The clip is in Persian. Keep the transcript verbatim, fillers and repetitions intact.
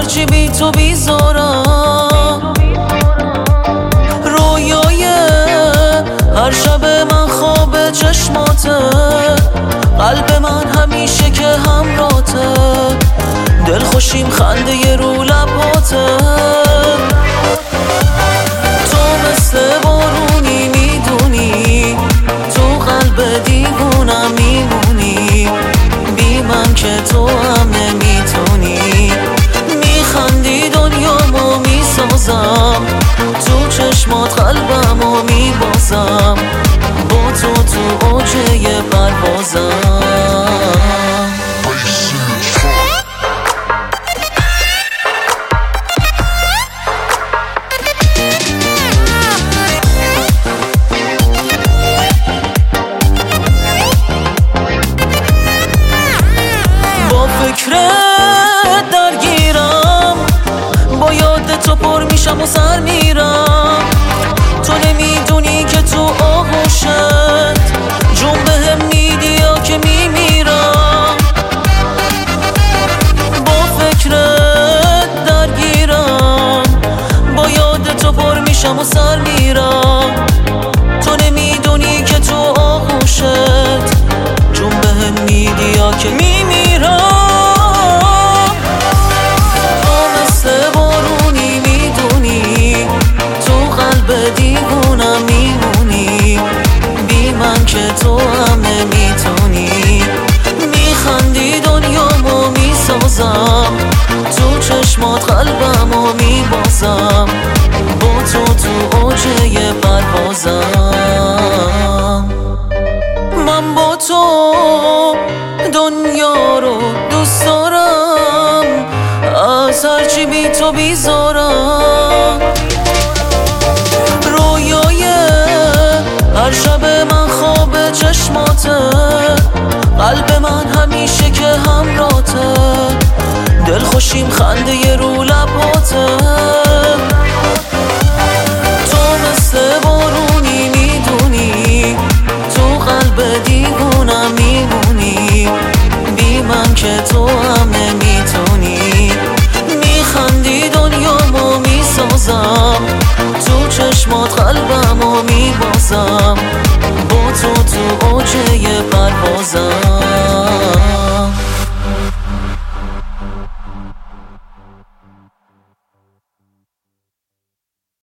هرچی بی تو بیزارم. رویای هر شب من خواب چشماته، قلب من همیشه که همراته، دل خوشیم خنده ی رو لباته. تو مثل بارونی میدونی، تو قلب دیوونم میمونی، بی من که تو هم نمیتونی. میخندی دنیامو میسازم، تو چشمات قلبمو میبازم، با تو تو اوج پروازم. با فکرت درگیرم، با یاد تو پر میشم و سر میرم. تو نمیدونی که تو آغوشت جون بهم میدی یا که میمیرم. با فکرت درگیرم، با یاد تو پر میشم و سر میرم. تو نمیدونی که تو آغوشت جون بهم میدی یا که میمیرم. تو مثل بارونی میدونی، تو قلب دیوونم میمونی، بی من که تو هم نمیتونی. میخندی دنیامو میسازم، تو چشمات قلبمو میبازم، با تو تو اوج پروازم. من با تو دنیا رو دوست دارم، از هرچی بی تو بیزارم. رویای هر شب من خواب چشماته، قلب من همیشه که همراته، دل خوشیم خنده ی رو لباته. تو مثل بارونی میدونی، تو قلب دیوونم میمونی، بی من که تو هم نمیتونی. میخندی دنیامو میسازم، تو چشمات قلبمو میبازم، با تو تو اوج پروازم.